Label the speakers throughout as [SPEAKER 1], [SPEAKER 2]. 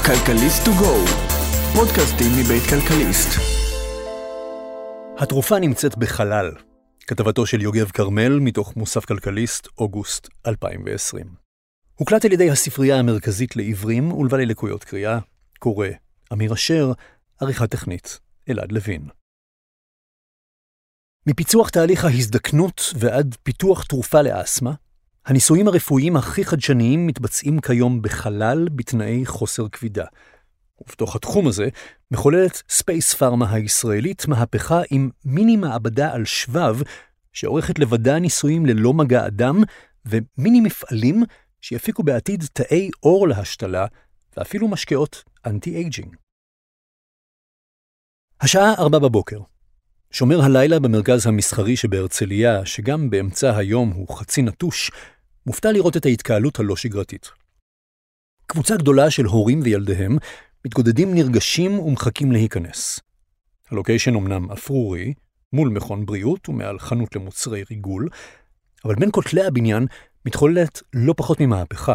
[SPEAKER 1] כלכליסט טו גו, פודקאסטים מבית כלכליסט.
[SPEAKER 2] התרופה נמצאת בחלל. כתבתו של יוגב קרמל מתוך מוסף כלכליסט, אוגוסט 2020. הוקלט על ידי הספרייה המרכזית לעיוורים ולבעלי לקויות קריאה, קורא אמיר אשר, עריכה טכנית אלעד לוין. מפיצוח תהליך ההזדקנות ועד פיתוח תרופה לאסמה, הניסויים הרפואיים הכי חדשניים מתבצעים כיום בחלל בתנאי חוסר כבידה. ובתוך התחום הזה מחוללת ספייס פארמה הישראלית מהפכה עם מיני מעבדה על שבב שעורכת לבדה ניסויים ללא מגע אדם ומיני מפעלים שיפיקו בעתיד תאי אור להשתלה ואפילו משקאות אנטי-אייג'ינג. השעה 4 בבוקר. שומר הלילה במרכז המסחרי שבהרצליה, שגם באמצע היום הוא חצי נטוש, מופתע לראות את ההתקהלות הלא שגרתית. קבוצה גדולה של הורים וילדיהם מתגודדים נרגשים ומחכים להיכנס. הלוקיישן אומנם אפרורי, מול מכון בריאות ומעל חנות למוצרי ריגול, אבל בין כותלי הבניין מתחוללת לא פחות ממהפכה.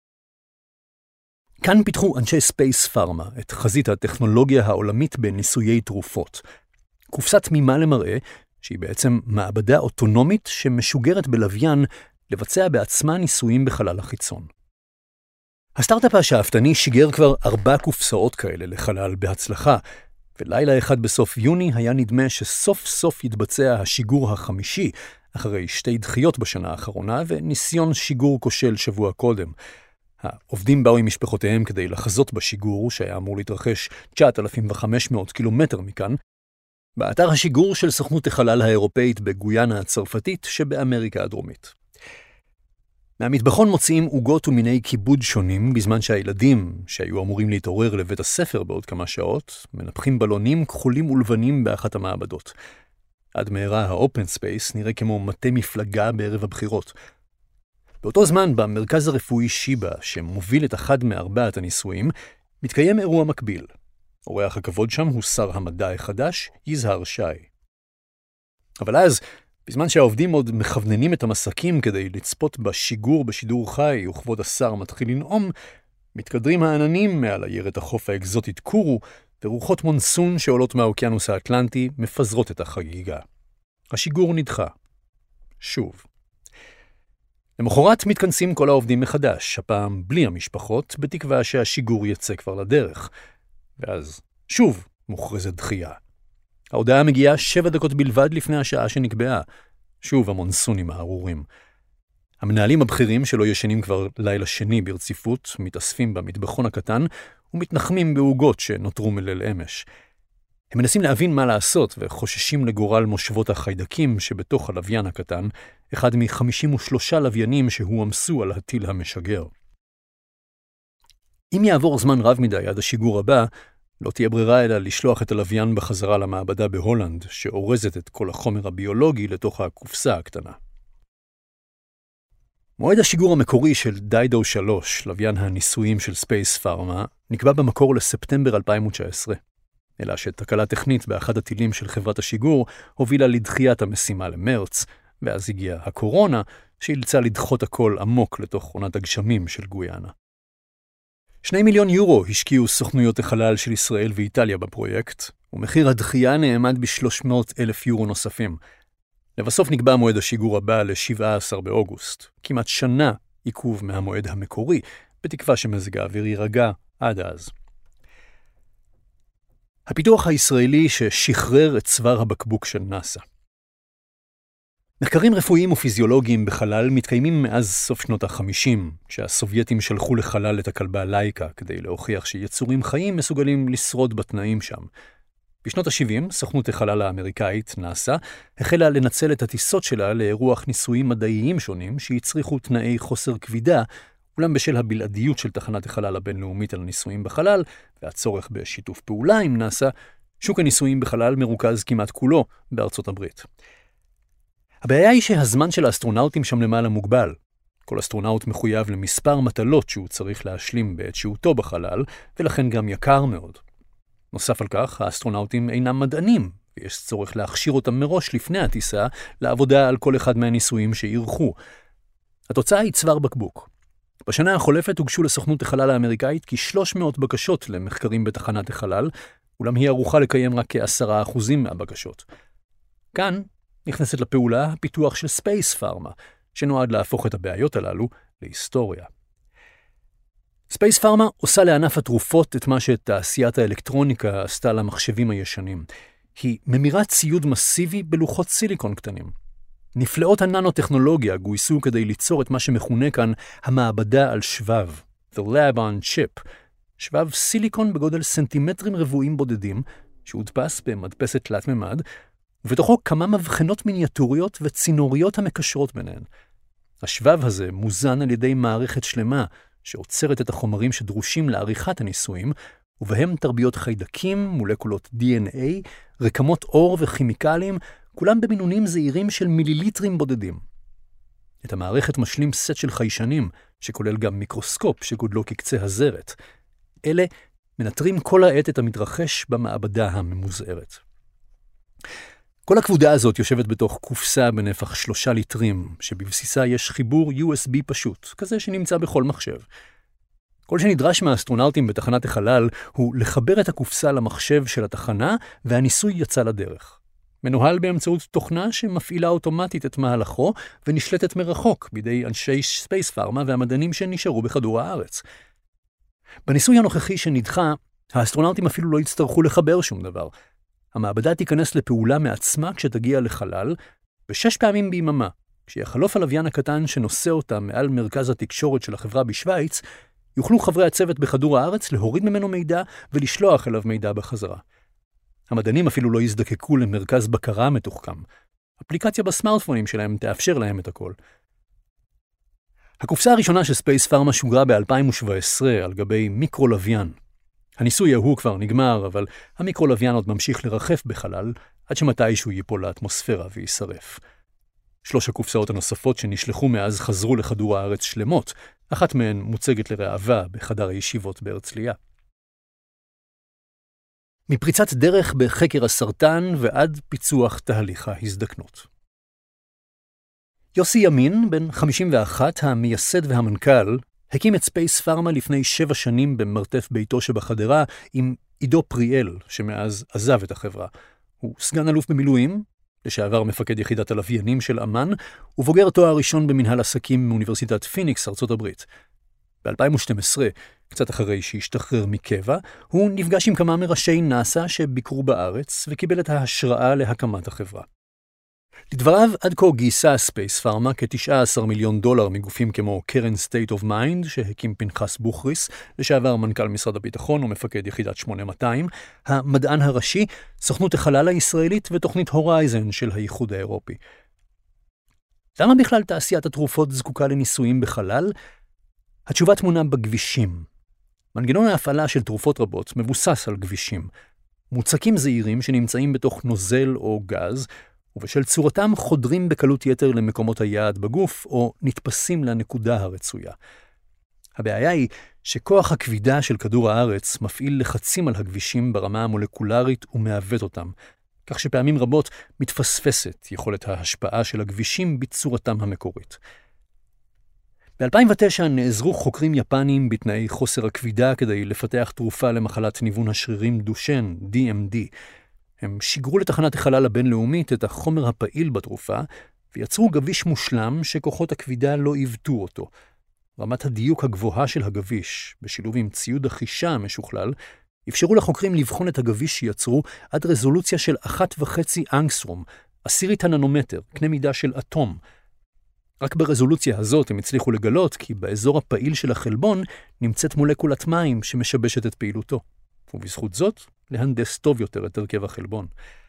[SPEAKER 2] כאן פיתחו אנשי ספייס פארמה את חזית הטכנולוגיה העולמית בניסויי תרופות. קופסת תמימה למראה, שהיא בעצם מעבדה אוטונומית שמשוגרת בלוויין לבצע בעצמה ניסויים בחלל החיצון. הסטארט-אפ השאפתני שיגר כבר 4 קופסאות כאלה לחלל בהצלחה, ולילה אחד בסוף יוני היה נדמה שסוף סוף יתבצע השיגור החמישי, אחרי 2 דחיות בשנה האחרונה וניסיון שיגור כושל שבוע קודם. העובדים באו עם משפחותיהם כדי לחזות בשיגור שהיה אמור להתרחש 9,500 קילומטר מכאן, באתר השיגור של סוכנות החלל האירופאית בגויאנה הצרפתית שבאמריקה הדרומית. מהמטבחון מוציאים עוגות ומיני כיבוד שונים, בזמן שהילדים, שהיו אמורים להתעורר לבית הספר בעוד כמה שעות, מנפחים בלונים כחולים ולבנים באחת המעבדות. עד מהרה האופן ספייס נראה כמו מטה מפלגה בערב הבחירות. באותו זמן, במרכז הרפואי שיבה, שמוביל את אחד מארבעת הניסויים, מתקיים אירוע מקביל. אורח הכבוד שם הוא שר המדע החדש, יזהר שי. אבל אז, בזמן שהעובדים עוד מכווננים את המסקים כדי לצפות בשיגור בשידור חי וכבוד השר מתחיל לנאום, מתקדרים העננים מעל עיירת החוף האקזוטית קורו, ורוחות מונסון שעולות מהאוקיינוס האטלנטי מפזרות את החגיגה. השיגור נדחה. שוב. למחרת מתכנסים כל העובדים מחדש, הפעם בלי המשפחות, בתקווה שהשיגור יצא כבר לדרך. ואז שוב מוכרזת דחייה. ההודעה מגיעה 7 דקות בלבד לפני השעה שנקבעה. שוב המונסונים הארורים. המנהלים הבכירים שלא ישנים כבר לילה שני ברציפות, מתאספים במטבחון הקטן ומתנחמים בעוגות שנותרו מליל אמש. הם מנסים להבין מה לעשות וחוששים לגורל מושבות החיידקים שבתוך הלוויין הקטן, אחד מ-53 לוויינים שהועמסו על הטיל המשגר. אם יעבור זמן רב מדי עד השיגור הבא, לא תהיה ברירה אלא לשלוח את הלוויין בחזרה למעבדה בהולנד, שאורזת את כל החומר הביולוגי לתוך הקופסה הקטנה. מועד השיגור המקורי של דיידו 3, לוויין הניסויים של ספייס פארמה, נקבע במקור לספטמבר 2019. אלא שתקלה טכנית באחד הטילים של חברת השיגור הובילה לדחיית המשימה למרץ, ואז הגיעה הקורונה, שאילצה לדחות הכל עמוק לתוך עונת הגשמים של גויאנה. 2 מיליון יורו השקיעו סוכנויות החלל של ישראל ואיטליה בפרויקט, ומחיר הדחייה נאמד ב-300,000 יורו נוספים. לבסוף נקבע מועד השיגור הבא ל-17 באוגוסט, כמעט שנה עיכוב מהמועד המקורי, בתקווה שמזג האוויר יירגע עד אז. הפיתוח הישראלי ששחרר את צוואר הבקבוק של נאסא. מחקרים רפואיים ופיזיולוגיים בחלל מתקיימים מאז סוף שנות ה-50, כשהסובייטים שלחו לחלל את הכלבה לייקה כדי להוכיח שיצורים חיים מסוגלים לשרוד בתנאים שם. בשנות ה-70, סוכנות החלל האמריקאית, נאסא, החלה לנצל את הטיסות שלה לאירוח ניסויים מדעיים שונים שיצריכו תנאי חוסר כבידה, אולם בשל הבלעדיות של תחנת החלל הבינלאומית על ניסויים בחלל, והצורך בשיתוף פעולה עם נאסא, שוק הניסויים בחלל מרוכז כמעט כולו בארצות הברית. הבעיה היא שהזמן של האסטרונאוטים שם למעלה מוגבל. כל אסטרונאוט מחויב למספר מטלות שהוא צריך להשלים בעת שהותו בחלל, ולכן גם יקר מאוד. נוסף על כך, האסטרונאוטים אינם מדענים, ויש צורך להכשיר אותם מראש לפני הטיסה לעבודה על כל אחד מהניסויים שירחו. התוצאה היא צוואר בקבוק. בשנה החולפת הוגשו לסוכנות החלל האמריקאית כ-300 בקשות למחקרים בתחנת החלל, אולם היא ערוכה לקיים רק כ10% מהבקשות. כאן נכנסת לפעולה הפיתוח של ספייס פארמה, שנועד להפוך את הבעיות הללו להיסטוריה. ספייס פארמה עושה לענף התרופות את מה שתעשיית האלקטרוניקה עשתה למחשבים הישנים. היא ממירה ציוד מסיבי בלוחות סיליקון קטנים. נפלאות הננוטכנולוגיה גויסו כדי ליצור את מה שמכונה כאן המעבדה על שבב, The Lab on Chip, שבב סיליקון בגודל סנטימטרים רבועים בודדים, שהודפס במדפסת תלת ממד, ובתוכו כמה מבחנות מיניאטוריות וצינוריות המקשרות ביניהן. השבב הזה מוזן על ידי מערכת שלמה, שעוצרת את החומרים שדרושים לעריכת הניסויים, ובהם תרביות חיידקים, מולקולות DNA, רקמות אור וכימיקלים, כולם במינונים זעירים של מיליליטרים בודדים. את המערכת משלים סט של חיישנים, שכולל גם מיקרוסקופ שגודלו כקצה הזרת. אלה מנטרים כל העת את המתרחש במעבדה הממוזערת. כל הכבודה הזאת יושבת בתוך קופסה בנפח 3 ליטרים, שבבסיסה יש חיבור USB פשוט, כזה שנמצא בכל מחשב. כל שנדרש מהאסטרונאוטים בתחנת החלל הוא לחבר את הקופסה למחשב של התחנה, והניסוי יצא לדרך. מנוהל באמצעות תוכנה שמפעילה אוטומטית את מהלכו, ונשלטת מרחוק בידי אנשי ספייס פארמה והמדענים שנשארו בכדור הארץ. בניסוי הנוכחי שנדחה, האסטרונאוטים אפילו לא יצטרכו לחבר שום דבר. המעבדה תיכנס לפעולה מעצמה כשתגיע לחלל, ב6 פעמים ביממה, כשיחלוף הלוויין הקטן שנושא אותה מעל מרכז התקשורת של החברה בשוויץ, יוכלו חברי הצוות בכדור הארץ להוריד ממנו מידע ולשלוח אליו מידע בחזרה. המדענים אפילו לא יזדקקו למרכז בקרה מתוחכם. אפליקציה בסמארטפונים שלהם תאפשר להם את הכל. הקופסה הראשונה של ספייס פארמה שוגרה ב-2017 על גבי מיקרו-לוויין. הניסוי ההוא כבר נגמר, אבל המיקרו-לוויין עוד ממשיך לרחף בחלל, עד שמתישהו ייפול לאטמוספירה וישרף. 3 הקופסאות הנוספות שנשלחו מאז חזרו לכדור הארץ שלמות, אחת מהן מוצגת לראווה בחדר הישיבות בהרצליה. מפריצת דרך בחקר הסרטן ועד פיצוח תהליך ההזדקנות. יוסי ימין, בן 51, המייסד והמנכ"ל, הקים את ספייס פארמה לפני 7 שנים במרתף ביתו שבחדרה עם עידו פריאל, שמאז עזב את החברה. הוא סגן אלוף במילואים, לשעבר מפקד יחידת הלוויינים של אמן, ובוגר תואר ראשון במנהל עסקים מאוניברסיטת פיניקס, ארצות הברית. ב-2012, קצת אחרי שהשתחרר מקבע, הוא נפגש עם כמה מראשי נאסא שביקרו בארץ וקיבל את ההשראה להקמת החברה. לדבריו, עד כה גייסה ספייס פארמה כ$19 מיליון מגופים כמו קרן State of Mind, שהקים פנחס בוכריס, לשעבר מנכ"ל משרד הביטחון ומפקד יחידת 8200, המדען הראשי, סוכנות החלל הישראלית ותוכנית הורייזן של האיחוד האירופי. למה בכלל תעשיית התרופות זקוקה לניסויים בחלל? התשובה תמונה בכבישים. מנגנון ההפעלה של תרופות רבות מבוסס על כבישים. מוצקים זעירים שנמצאים בתוך נוזל או גז, ובשל צורתם חודרים בקלות יתר למקומות היעד בגוף, או נתפסים לנקודה הרצויה. הבעיה היא שכוח הכבידה של כדור הארץ מפעיל לחצים על הכבישים ברמה המולקולרית ומעוות אותם, כך שפעמים רבות מתפספסת יכולת ההשפעה של הכבישים בצורתם המקורית. ב-2009 נעזרו חוקרים יפנים בתנאי חוסר הכבידה כדי לפתח תרופה למחלת ניוון השרירים דושן, DMD. הם שיגרו לתחנת החלל הבינלאומית את החומר הפעיל בתרופה, ויצרו גביש מושלם שכוחות הכבידה לא עיוותו אותו. רמת הדיוק הגבוהה של הגביש, בשילוב עם ציוד החישה המשוכלל, אפשרו לחוקרים לבחון את הגביש שיצרו עד רזולוציה של 1.5 אנגסטרום, 10 ננומטר, קנה מידה של אטום. רק ברזולוציה הזאת הם הצליחו לגלות כי באזור הפעיל של החלבון נמצאת מולקולת מים שמשבשת את פעילותו. ובזכות זאת, להנדס טוב יותר את הרכב החלבון.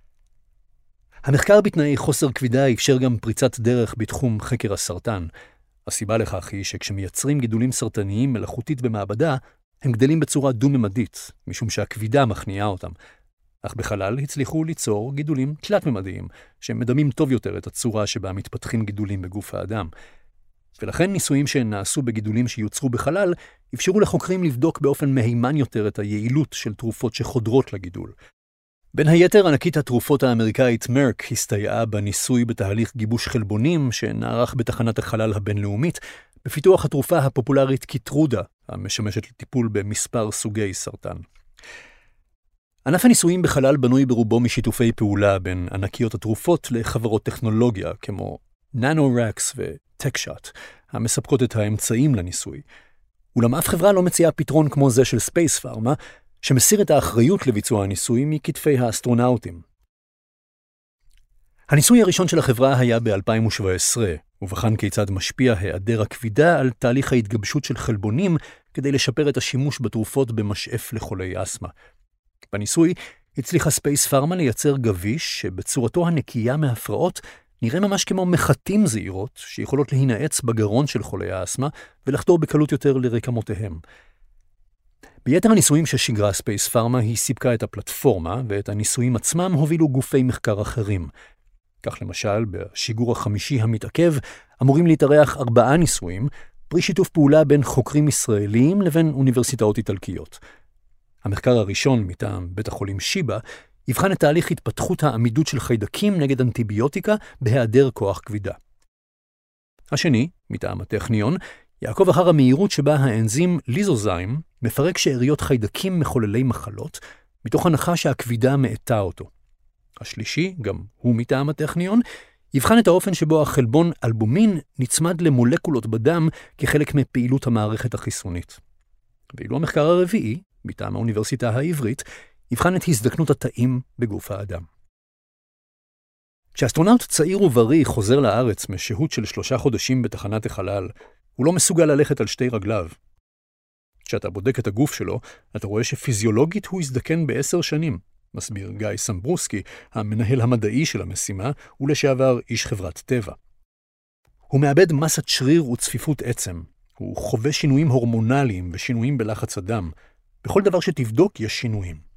[SPEAKER 2] המחקר בתנאי חוסר כבידה אפשר גם פריצת דרך בתחום חקר הסרטן. הסיבה לכך היא שכשמייצרים גידולים סרטניים מלאכותית במעבדה, הם גדלים בצורה דו-ממדית, משום שהכבידה מכניעה אותם. אך בחלל הצליחו ליצור גידולים תלת-ממדיים, שמדמים טוב יותר את הצורה שבה מתפתחים גידולים בגוף האדם. ולכן ניסויים שנעשו בגידולים שיוצרו בחלל, אפשרו לחוקרים לבדוק באופן מהימן יותר את היעילות של תרופות שחודרות לגידול. בין היתר, ענקית התרופות האמריקאית מרק הסתייעה בניסוי בתהליך גיבוש חלבונים שנערך בתחנת החלל הבינלאומית, בפיתוח התרופה הפופולרית קיטרודה, המשמשת לטיפול במספר סוגי סרטן. ענף הניסויים בחלל בנוי ברובו משיתופי פעולה בין ענקיות התרופות לחברות טכנולוגיה כמו NanoRax ו-TechShot, המספקות את האמצעים לניסוי. אולם אף חברה לא מציעה פתרון כמו זה של ספייס פארמה, שמסיר את האחריות לביצוע הניסוי מכתפי האסטרונאוטים. הניסוי הראשון של החברה היה ב-2017, ובחן כיצד משפיע היעדר הכבידה על תהליך ההתגבשות של חלבונים כדי לשפר את השימוש בתרופות במשאף לחולי אסמה. בניסוי הצליחה ספייס פארמה לייצר גביש שבצורתו הנקייה מהפרעות נראה ממש כמו מחטים זעירות שיכולות להינעץ בגרון של חולי האסמה ולחדור בקלות יותר לרקמותיהם. ביתר הניסויים ששיגרה ספייס פארמה היא סיפקה את הפלטפורמה, ואת הניסויים עצמם הובילו גופי מחקר אחרים. כך למשל, בשיגור החמישי המתעכב אמורים להתארח 4 ניסויים, פרי שיתוף פעולה בין חוקרים ישראלים לבין אוניברסיטאות איטלקיות. המחקר הראשון מטעם בית החולים שיבא יבחן את תהליך התפתחות העמידות של חיידקים נגד אנטיביוטיקה בהיעדר כוח כבידה. השני, מטעם הטכניון, יעקוב אחר המהירות שבה האנזים ליזוזיים מפרק שאריות חיידקים מחוללי מחלות, מתוך הנחה שהכבידה מאטה אותו. השלישי, גם הוא מטעם הטכניון, יבחן את האופן שבו החלבון אלבומין נצמד למולקולות בדם כחלק מפעילות המערכת החיסונית. ואילו המחקר הרביעי, מטעם האוניברסיטה העברית, יבחן את הזדקנות התאים בגוף האדם. כשאסטרונאוט צעיר ובריא חוזר לארץ משהות של 3 חודשים בתחנת החלל, הוא לא מסוגל ללכת על 2 רגליו. כשאתה בודק את הגוף שלו, אתה רואה שפיזיולוגית הוא הזדקן ב10 שנים, מסביר גיא סמברוסקי, המנהל המדעי של המשימה, ולשעבר איש חברת טבע. הוא מאבד מסת שריר וצפיפות עצם. הוא חווה שינויים הורמונליים ושינויים בלחץ הדם. בכל דבר שתבדוק יש שינויים.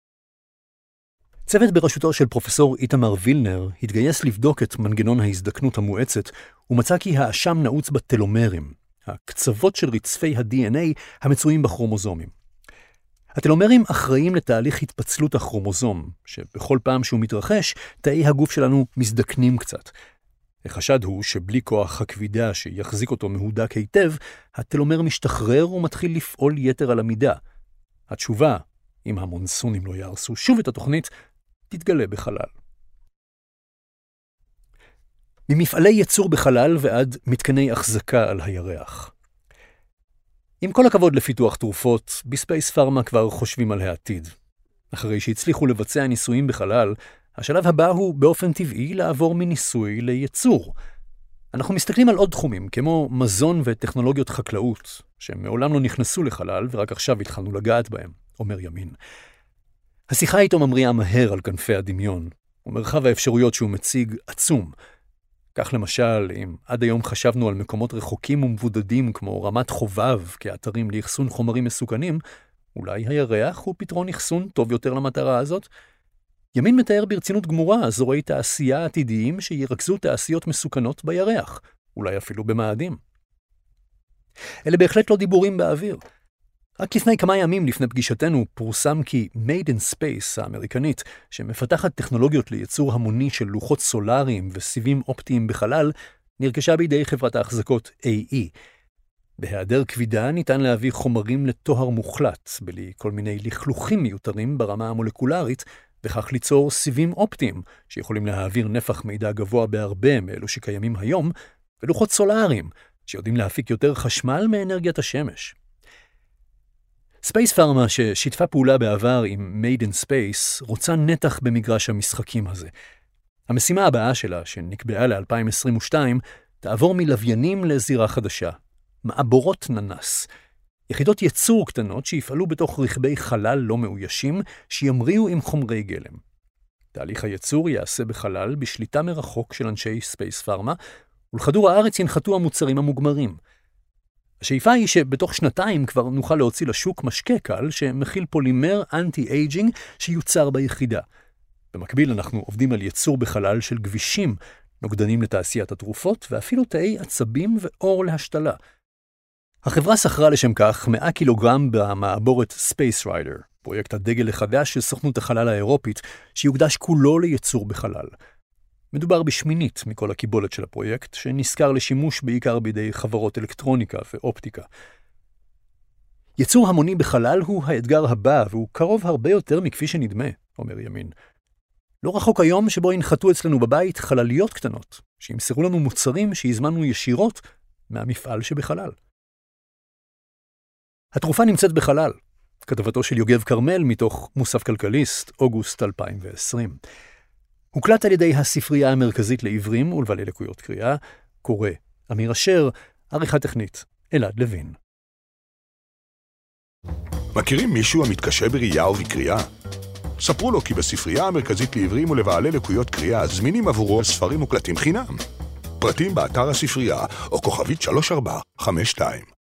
[SPEAKER 2] צוות בראשותו של פרופסור איתמר וילנר התגייס לבדוק את מנגנון ההזדקנות המואצת, ומצא כי האשם נעוץ בטלומרים, הקצוות של רצפי ה-DNA המצויים בכרומוזומים. הטלומרים אחראים לתהליך התפצלות הכרומוזום, שבכל פעם שהוא מתרחש, תאי הגוף שלנו מזדקנים קצת. החשד הוא שבלי כוח הכבידה שיחזיק אותו מהודק היטב, הטלומר משתחרר ומתחיל לפעול יתר על המידה. התשובה, אם המונסונים לא יהרסו שוב את התוכנית, תתגלה בחלל. ממפעלי ייצור בחלל ועד מתקני החזקה על הירח. עם כל הכבוד לפיתוח תרופות, בספייס פארמה כבר חושבים על העתיד. אחרי שהצליחו לבצע ניסויים בחלל, השלב הבא הוא באופן טבעי לעבור מניסוי לייצור. אנחנו מסתכלים על עוד תחומים, כמו מזון וטכנולוגיות חקלאות, שמעולם לא נכנסו לחלל ורק עכשיו התחלנו לגעת בהם, אומר ימין. השיחה איתו ממריאה מהר על כנפי הדמיון, ומרחב האפשרויות שהוא מציג עצום. כך למשל, אם עד היום חשבנו על מקומות רחוקים ומבודדים כמו רמת חובב כאתרים לאחסון חומרים מסוכנים, אולי הירח הוא פתרון אחסון טוב יותר למטרה הזאת? ימין מתאר ברצינות גמורה אזורי תעשייה עתידיים שירכזו תעשיות מסוכנות בירח, אולי אפילו במאדים. אלה בהחלט לא דיבורים באוויר. רק לפני כמה ימים לפני פגישתנו פורסם כי Made in Space האמריקנית, שמפתחת טכנולוגיות לייצור המוני של לוחות סולריים וסיבים אופטיים בחלל, נרכשה בידי חברת ההחזקות AE. בהיעדר כבידה ניתן להביא חומרים לטוהר מוחלט, בלי כל מיני לכלוכים מיותרים ברמה המולקולרית, וכך ליצור סיבים אופטיים, שיכולים להעביר נפח מידע גבוה בהרבה מאלו שקיימים היום, ולוחות סולריים, שיודעים להפיק יותר חשמל מאנרגיית השמש. ספייס פארמה, ששיתפה פעולה בעבר עם Made in Space, רוצה נתח במגרש המשחקים הזה. המשימה הבאה שלה, שנקבעה ל-2022, תעבור מלוויינים לזירה חדשה. מעבורות ננס. יחידות ייצור קטנות שיפעלו בתוך רכבי חלל לא מאוישים, שימריאו עם חומרי גלם. תהליך הייצור יעשה בחלל בשליטה מרחוק של אנשי ספייס פארמה, ולכדור הארץ ינחתו המוצרים המוגמרים. השאיפה היא שבתוך 2 כבר נוכל להוציא לשוק משקה קל שמכיל פולימר אנטי-אייג'ינג שיוצר ביחידה. במקביל אנחנו עובדים על ייצור בחלל של גבישים, נוגדנים לתעשיית התרופות ואפילו תאי עצבים ואור להשתלה. החברה שכרה לשם כך 100 קילוגרם במעבורת Space Rider, פרויקט הדגל החדש של סוכנות החלל האירופית, שיוקדש כולו לייצור בחלל. מדובר בשמינית מכל הקיבולת של הפרויקט, שנזכר לשימוש בעיקר בידי חברות אלקטרוניקה ואופטיקה. יצור המוני בחלל הוא האתגר הבא, והוא קרוב הרבה יותר מכפי שנדמה, אומר ימין. לא רחוק היום שבו ינחתו אצלנו בבית חלליות קטנות, שימסרו לנו מוצרים שהזמנו ישירות מהמפעל שבחלל. התרופה נמצאת בחלל, כתבתו של יוגב קרמל מתוך מוסף כלכליסט, אוגוסט 2020. הוקלט על ידי הספרייה המרכזית לעיוורים ולבעלי לקויות קריאה, קורא אמיר אשר, עריכה טכנית, אלעד לוין.
[SPEAKER 3] מכירים מישהו המתקשה בראייה ובקריאה? ספרו לו כי בספרייה המרכזית לעיוורים ולבעלי לקויות קריאה זמינים עבורו ספרים מוקלטים חינם. פרטים באתר הספרייה או כוכבית 3452.